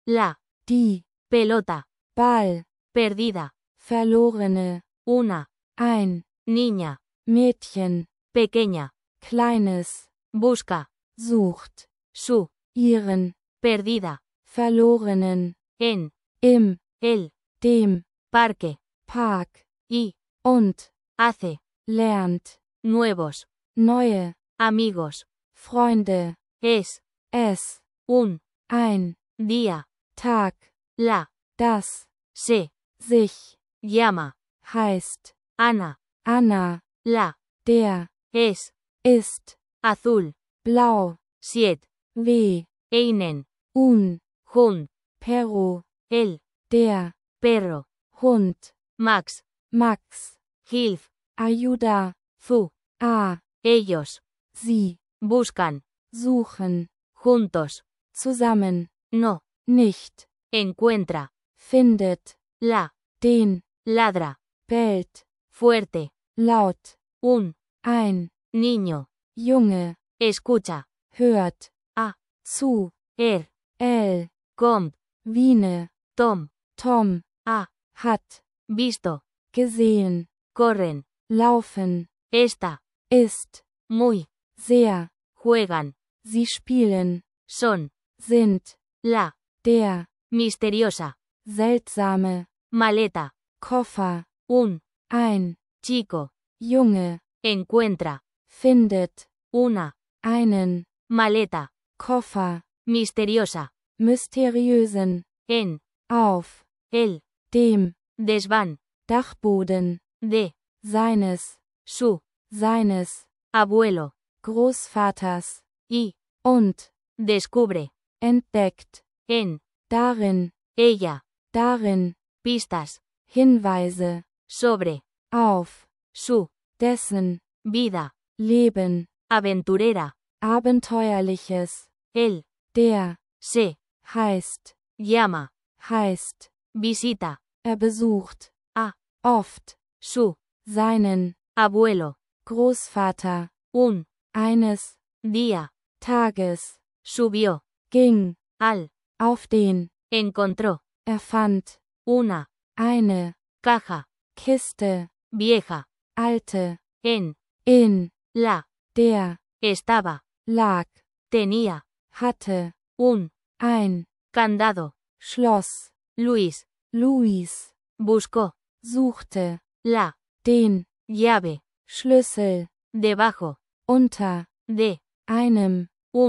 La. Die. Pelota. Ball. Perdida. Verlorene. Una. Ein. Niña. Mädchen. Pequeña. Kleines. Busca. Sucht. Su. Ihren. Perdida. Verlorenen. En. Im. El. Dem. Parque. Park. Y. Und. Hace. Lernt. Nuevos. Neue. Amigos. Freunde. Es. Es. Un. Ein. Día. Tag. La. Das. Se. Sich. Llama. Heißt. Ana. Anna. La. Der. Es. Ist. Azul. Blau. Siet. Weh. Einen. Un. Jun. Perro. El. Der. Perro. Hund. Max. Max. Hilf. Ayuda. Zu. A. Ellos. Sie. Buscan. Suchen. Juntos. Zusammen. No. Nicht. Encuentra. Findet. La. Den. Ladra. Bellt. Fuerte. Laut. Un. Ein. Niño. Junge. Escucha. Hört. A. Zu. Er. El. Comp. Wiene. Tom. Tom. Ha. Hat. Visto. Gesehen. Corren. Laufen. Esta. Ist. Muy. Sehr. Juegan. Sie spielen. Son. Sind. La. Der. Misteriosa. Seltsame. Maleta. Koffer. Un. Ein. Chico. Junge. Encuentra. Findet. Una. Einen. Maleta. Koffer. Misteriosa. Mysteriösen. En. Auf. El. Dem. Desván. Dachboden. De. Seines. Su. Seines. Abuelo. Großvaters. Y. Und. Descubre. Entdeckt. En. Darin. Ella. Darin. Pistas. Hinweise. Sobre. Auf. Su. Dessen. Vida. Leben. Aventurera. Abenteuerliches. El. Der. Se. Heißt. Llama. Heißt. Visita. Besucht. A. Oft. Su. Seinen. Abuelo. Großvater. Un. Eines. Día. Tages. Subió. Ging. Al. Auf den. Encontró. Fand. Una. Eine. Caja. Kiste. Vieja. Alte. En. In. La. Der. Estaba. Lag. Tenía. Hatte. Un. Ein. Candado. Schloss. Luis. Luis. Buscó. Suchte. La. Den. Llave. Schlüssel. Debajo. Unter. De. Einem.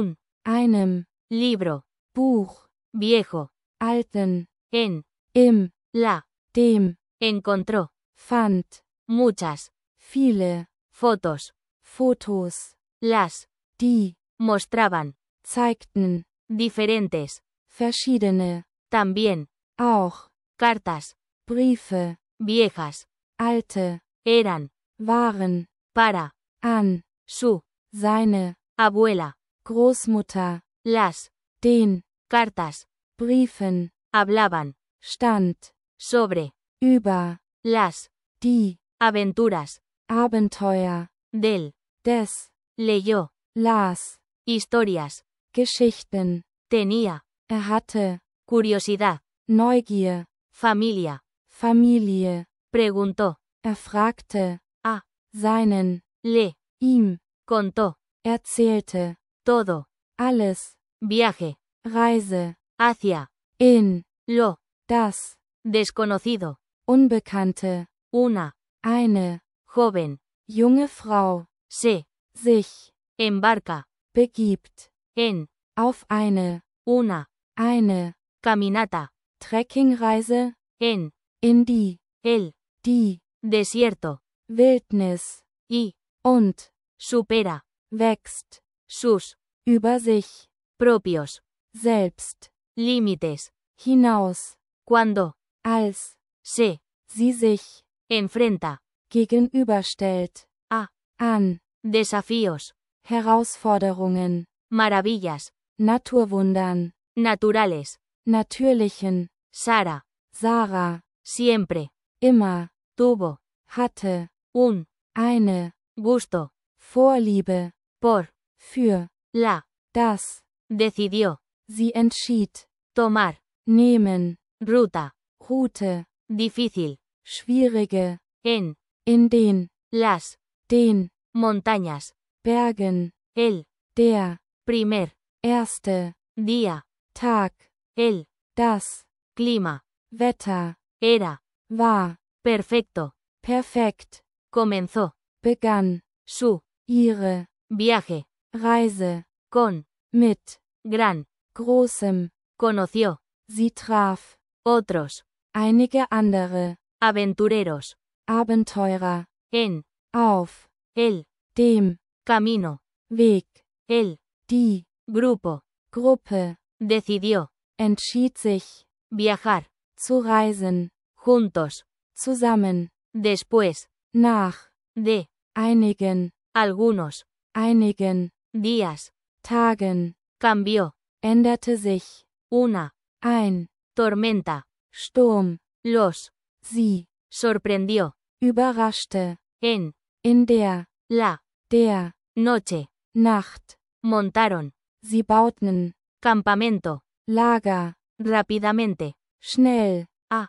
Einem. Libro. Buch. Viejo. Alten. En. Im. La. Dem. Encontró. Fand. Muchas. Viele. Fotos. Fotos. Las. Die. Mostraban. Zeigten. Diferentes. Verschiedene. También. Auch. Cartas. Briefe. Viejas. Alte. Eran. Waren. Para. An. Su. Seine. Abuela. Großmutter. Las. Den. Cartas. Briefen. Hablaban. Stand. Sobre. Über. Las. Die. Aventuras. Abenteuer. Del. Des. Leyó. Las. Historias. Geschichten. Tenía. Hatte. Curiosidad. Neugier. Familia. Familie. Preguntó. Fragte. A. Seinen. Le. Ihm. Contó. Erzählte. Todo. Alles. Viaje. Reise. Hacia. In. Lo. Das. Desconocido. Unbekannte. Una. Eine. Joven. Junge Frau. Se. Sich. Embarca. Begibt. En. Auf eine. Una. Eine. Caminata. Trekkingreise. En. In die. El. Die. Desierto. Wildnis. Y. Und. Supera. Wächst. Sus. Über sich. Propios. Selbst. Límites. Hinaus. Cuando. Als. Se. Sie sich. Enfrenta. Gegenüberstellt. A. An. Desafíos. Herausforderungen. Maravillas. Naturwundern. Naturales. Natürlichen. Sara. Sarah. Siempre. Immer. Tuvo. Hatte. Un. Eine. Gusto. Vorliebe. Por. Für. La. Das. Decidió. Sie entschied. Tomar. nehmen, ruta, Route, difícil, schwierige, en, in den, las, den, montañas, Bergen, el, der, primer, erste, día, Tag, el, das, clima, Wetter, era, war, perfecto, perfekt, comenzó, begann, su, ihre, viaje, Reise, con, mit, gran, großem, conoció, sie traf, otros, einige andere, aventureros, Abenteurer, en, auf, el, dem, camino, Weg, el, die, grupo, Gruppe, decidió, entschied sich, viajar, zu reisen, juntos, zusammen, después, nach, de, einigen, algunos, einigen, días, Tagen, cambió, änderte sich, una, ein, tormenta, Sturm, los, sie, sorprendió, überraschte, en, in der, der, noche, Nacht, montaron, sie bauten, campamento, Lager, rápidamente, schnell,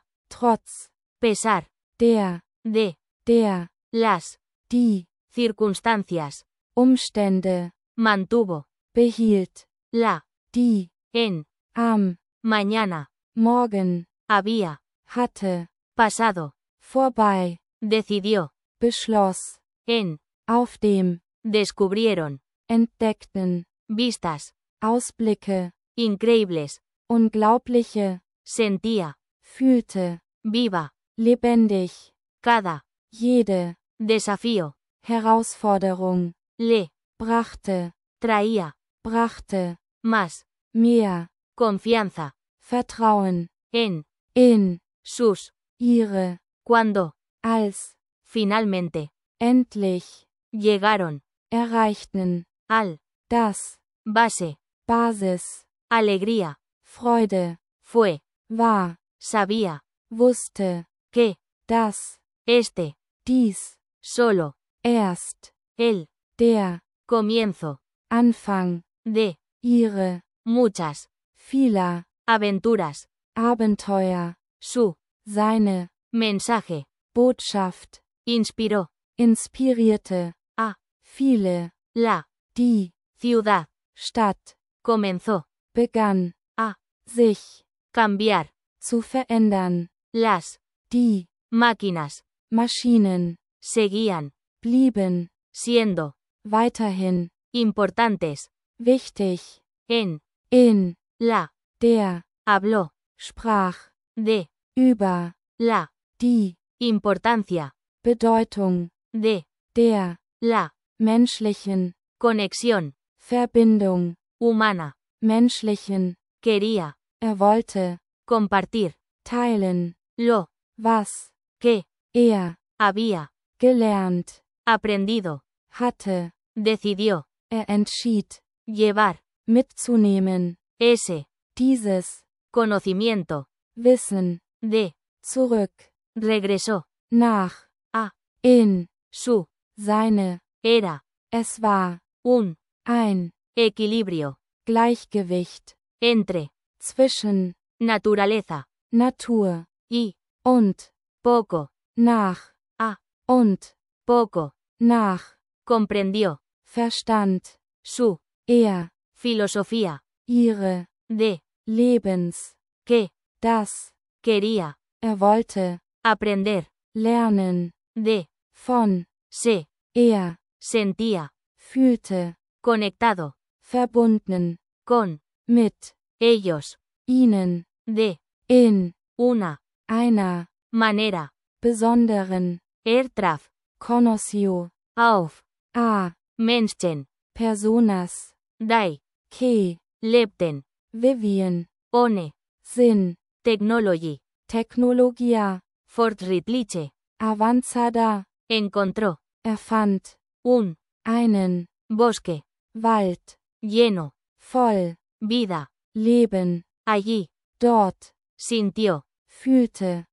trotz, pesar, der, der, las, die, circunstancias, Umstände, mantuvo, behielt, die, en, am, mañana, morgen, había, hatte, pasado, vorbei, decidió, beschloss, en, auf dem, descubrieron, entdeckten, vistas, Ausblicke, increíbles, unglaubliche, sentía, fühlte, viva, lebendig, cada, jede, desafío, Herausforderung, le, brachte, traía, brachte, más, mehr, confianza, Vertrauen, en, in, sus, ihre, cuando, als, finalmente, endlich, llegaron, erreichten, al, das, base, Basis, alegría, Freude, fue, war, sabía, wusste, que, das, dies, solo, erst, el, der, comienzo, Anfang, de, ihre, muchas, vieler, aventuras, Abenteuer, su, seine, mensaje, Botschaft, inspiró, inspirierte, viele, die, ciudad, Stadt, comenzó, begann, a, sich, cambiar, zu verändern, las, die, máquinas, Maschinen, seguían, blieben, siendo, weiterhin, importantes, wichtig, en, in, der, habló, sprach, de, über, la, die, importancia, Bedeutung, de, der, la, menschlichen, conexión, Verbindung, humana, menschlichen, quería, wollte, compartir, teilen, lo, was, que, había, gelernt, aprendido, hatte, decidió, entschied, llevar, mitzunehmen, ese, dieses, conocimiento, wissen, de, zurück, regresó, nach, in, su, seine, era, es war, ein, equilibrio, Gleichgewicht, entre, zwischen, naturaleza, Natur, y, und, poco, nach, und, poco, nach, comprendió, verstand, su, filosofía, ihre, de, lebens, que, das, quería, wollte, aprender, lernen, de, von, se, sentía, fühlte, conectado, verbunden, con, mit, ellos, ihnen, de, in, una, einer, manera, besonderen, traf, conoció, auf, Menschen, personas, die, que, lebten, vivían, ohne, sin, technology, tecnología, fortschrittliche, avanzada, encontró, erfand, einen, bosque, Wald, lleno, voll, vida, Leben, allí, dort, sintió, fühlte,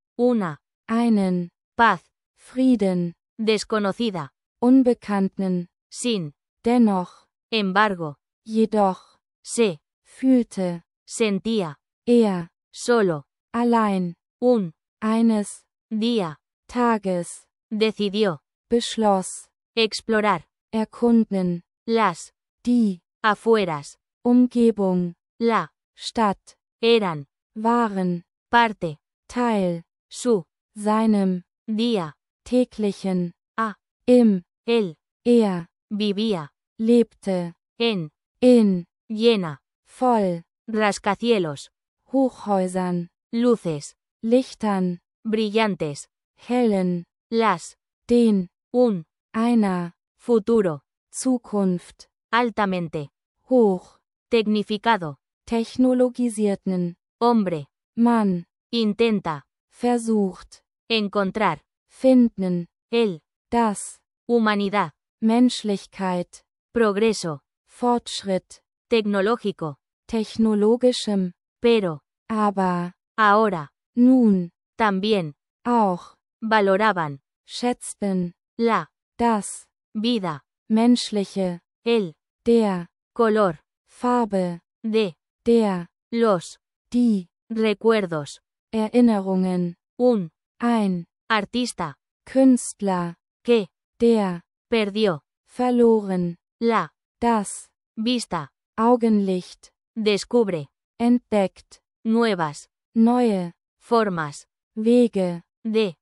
einen, paz, Frieden, desconocida, unbekannten, sin, dennoch, embargo, jedoch, se, fühlte, sentía, Solo. allein, Un. eines Día. Tages, Decidió. beschloss, Explorar. erkunden, Las. die Afueras. Umgebung, La. Stadt, Eran. waren, Parte. Teil, Su. seinem, Día. täglichen, A. im, Él. er, Vivía. lebte, En. in, Llena. voll, Rascacielos. Hochhäusern, Luces. Lichtern, Brillantes. hellen, Las. den, Un. einer, Futuro. Zukunft, Altamente. hoch, Tecnificado. technologisierten, Hombre. Mann, Intenta. versucht, Encontrar. finden, El. das, Humanidad. Menschlichkeit, Progreso. Fortschritt, Tecnológico. technologischem, Pero. aber, Ahora. nun, También. auch, Valoraban. schätzten, La. das, Vida. menschliche, El. der, Color. Farbe, De. der, Los. die, Recuerdos. Erinnerungen, Un. ein, Artista. Künstler, Que. der, Perdió. verloren, La. das, Vista. Augenlicht, Descubre. entdeckt, Nuevas. neue, Formas. Wege, De.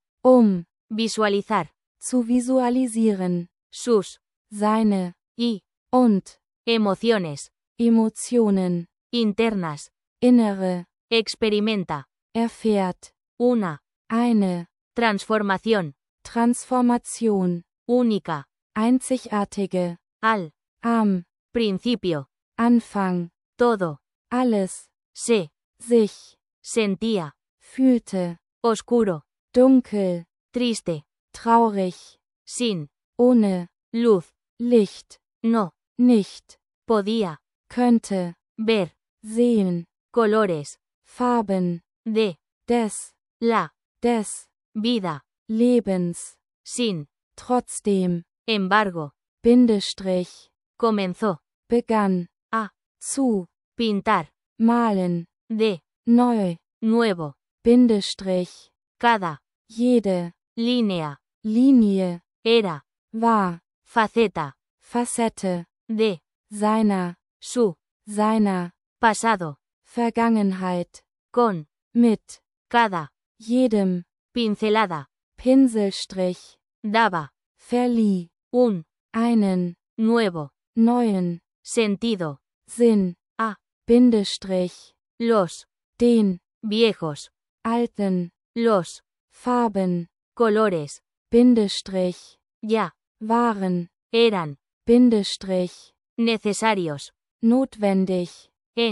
visualizar, zu visualisieren, Sus. seine, Y. und, Emociones. Emotionen, Internas. innere, Experimenta. erfährt, Una. eine, Transformación. Transformation, Única. einzigartige, Al. am, Principio. Anfang, Todo. alles, Se. sich, Sentía. fühlte, Oscuro. dunkel, Triste. traurig, Sin. ohne, Luz. Licht, No. nicht, Podía. könnte, Ver. sehen, Colores. Farben, De. des, La. des, Vida. Lebens, Sin. trotzdem, Embargo. Bindestrich, Comenzó. begann, A. zu, Pintar. malen, De. neu, Nuevo. Bindestrich, Cada. jede, Línea. Linie, Era. war, Faceta. Facette, De. seiner, Su. seiner, Pasado. Vergangenheit, Con. mit, Cada. jedem, Pincelada. Pinselstrich, Daba. verlieh, Un. einen, Nuevo. neuen, Sentido. Sinn, A. Bindestrich, Los. den, Viejos. alten, Los. Farben, Colores. Bindestrich, Ya. waren, Eran. Bindestrich, Necesarios. notwendig,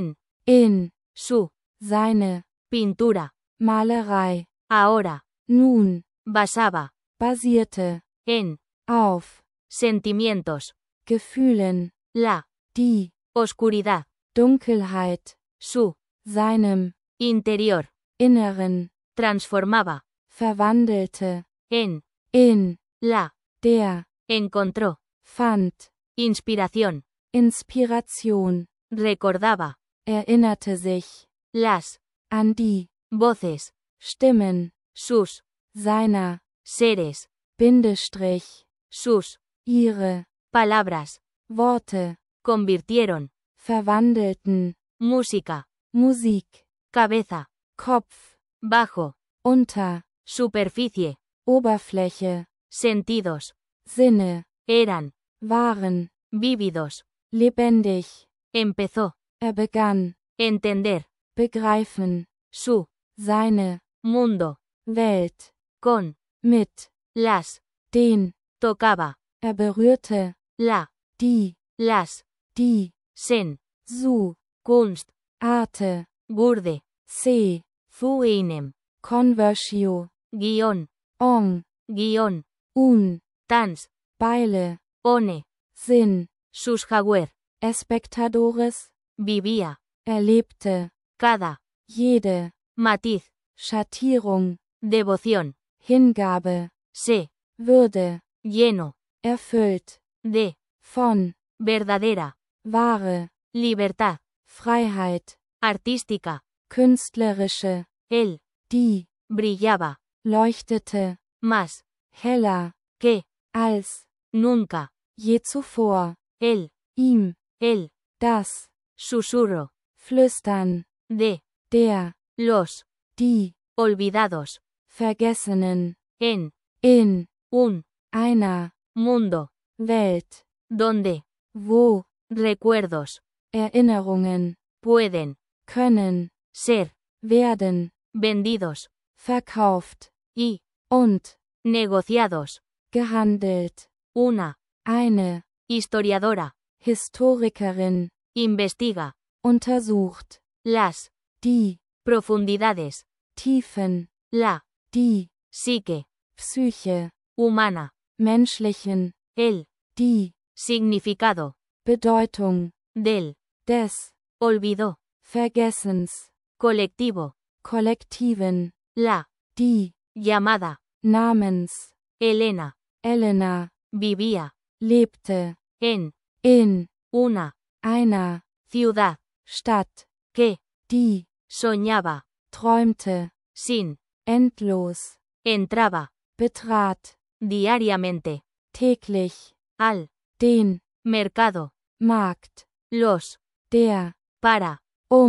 in, Su. seine, Pintura. Malerei, Ahora. nun, Basaba. basierte, En. auf, Sentimientos. Gefühlen, La. die, Oscuridad. Dunkelheit, Su. seinem, Interior. Inneren, Transformaba. verwandelte, En. in, La. der, Encontró. fand, Inspiración. Inspiration, Recordaba. erinnerte sich, Las. an die, Voces. Stimmen, Sus. seiner, Seres. Bindestrich, Sus. ihre, Palabras. Worte, Convirtieron. verwandelten, Música. Musik, Cabeza. Kopf, Bajo. unter, Superficie. Oberfläche, Sentidos. Sinne, Eran. waren, Vívidos. lebendig, Empezó. begann, Entender. begreifen, Su. seine, Mundo. Welt, Con. mit, Las. den, Tocaba. berührte, La. die, Las. die, Sen. zu, Kunst. Arte, Gurde. C, Fuinem. Conversio, Guión. on, Guión. un, Tans. Beile, One. Sinn, Sus jaguer. Espectadores, Vivía. erlebte, Cada. jede, Matiz. Schattierung, Devoción. Hingabe, Se. Würde, Lleno. erfüllt, De. von, Verdadera. wahre, Libertad. Freiheit, Artística. künstlerische, él, die, brillaba, leuchtete, más, heller, que, als, nunca, je zuvor, él, ihm, él, das, susurro, Flüstern, de, der, los, die, olvidados, Vergessenen, en, in, un, einer, mundo, Welt, donde, wo, recuerdos, Erinnerungen, pueden, können, ser, werden, vendidos, verkauft, y, und, negociados, gehandelt, una, eine, historiadora, Historikerin, investiga, untersucht, las, die, profundidades, Tiefen, la, die, psique, Psyche, humana, menschlichen, el, die, significado, Bedeutung, del, des, olvido, Vergessens, colectivo, kollektiven, la, die, llamada, namens, Elena, Elena, vivía, lebte, en, in, una, einer, ciudad, Stadt, que, die, soñaba, träumte, sin, endlos, entraba, betrat, diariamente, täglich, al, den, mercado, Markt, los, der, para,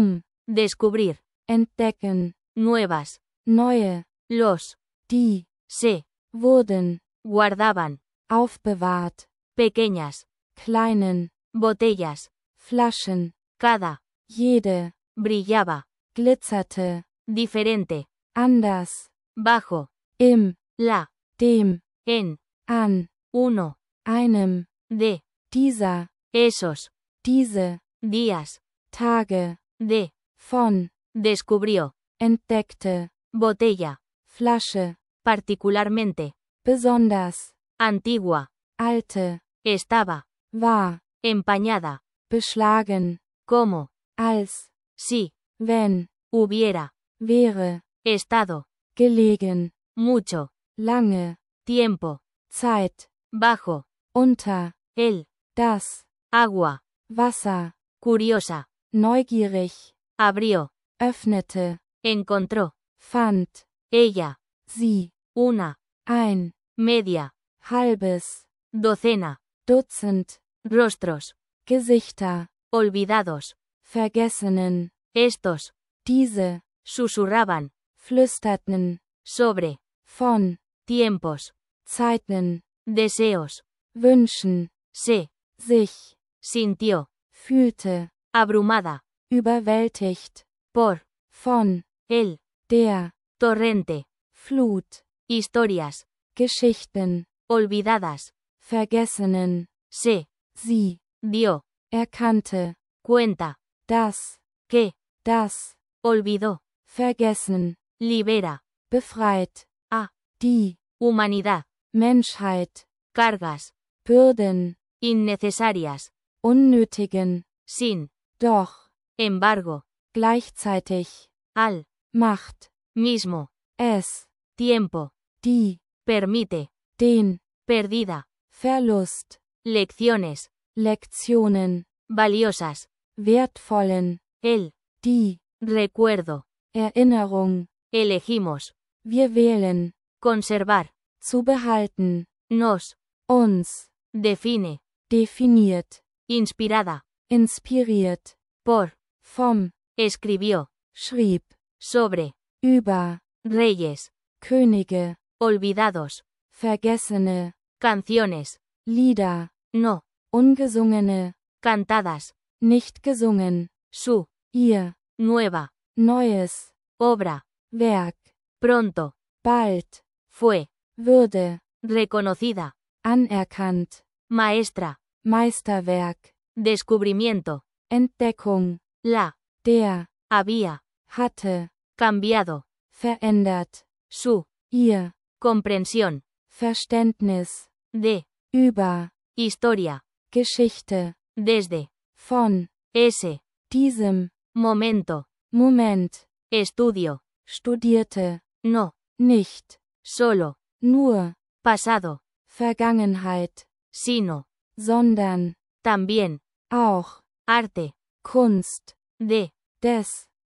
descubrir, entdecken, nuevas, neue, los, die, se, wurden, guardaban, aufbewahrt, pequeñas, kleinen, botellas, Flaschen, cada, jede, brillaba, glitzerte, diferente, anders, bajo, im, la, dem, en, an, uno, einem, de, dieser, esos, diese, días, Tage, de, von, descubrió, entdeckte, botella, Flasche, particularmente, besonders, antigua, alte, estaba, war, empañada, beschlagen, como, als, si, wenn, hubiera, wäre, estado, gelegen, mucho, lange, tiempo, Zeit, bajo, unter, el, das, agua, Wasser, curiosa, neugierig, abrió, öffnete, encontró, fand, ella, sie, una, ein, media, halbes, docena, Dutzend, rostros, Gesichter, olvidados, vergessenen, estos, diese, susurraban, flüsterten, sobre, von, tiempos, Zeiten, deseos, wünschen, se, sich, sintió, fühlte, abrumada, überwältigt, por, von, el, der, torrente, Flut, historias, Geschichten, olvidadas, vergessenen, se, sie, dio, erkannte, cuenta, das, que, das, olvidó, vergessen, libera, befreit, a, die, humanidad, Menschheit, cargas, Bürden, innecesarias, unnötigen, sin, doch, embargo, gleichzeitig, al, macht, mismo, es, tiempo, die, permite, den, perdida, Verlust, lecciones, Lektionen, valiosas, wertvollen, el, die, recuerdo, Erinnerung, elegimos, wir wählen, conservar, zu behalten, nos, uns, define, definiert, inspirada, inspiriert, por, vom, escribió, schrieb, sobre, über, reyes, Könige, olvidados, vergessene, canciones, Lieder, no, ungesungene, cantadas, nicht gesungen, su, ihr, nueva, neues, obra, Werk, pronto, bald, fue, würde, reconocida, anerkannt, maestra, Meisterwerk, descubrimiento, Entdeckung, la, der, había, hatte, cambiado, verändert, su, ihr, comprensión, Verständnis, de, über, historia, Geschichte, desde, von, ese, diesem, momento, Moment, estudio, studierte, no, nicht, solo, nur, pasado, Vergangenheit, sino, sondern, también, auch, arte, Kunst, de, des,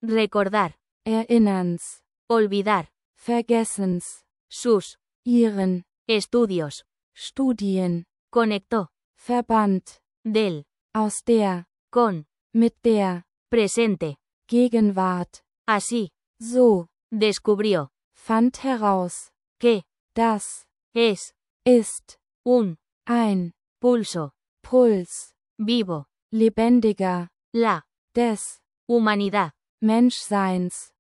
recordar, Erinnerns, olvidar, Vergessens, sus, ihren, estudios, Studien, conectó, Verband, del, aus der, con, mit der, presente, Gegenwart, así, so, descubrió, fand heraus, que, das, es, ist, un, ein, pulso, Puls, vivo, lebendiger, la, des, humanidad, Menschseins,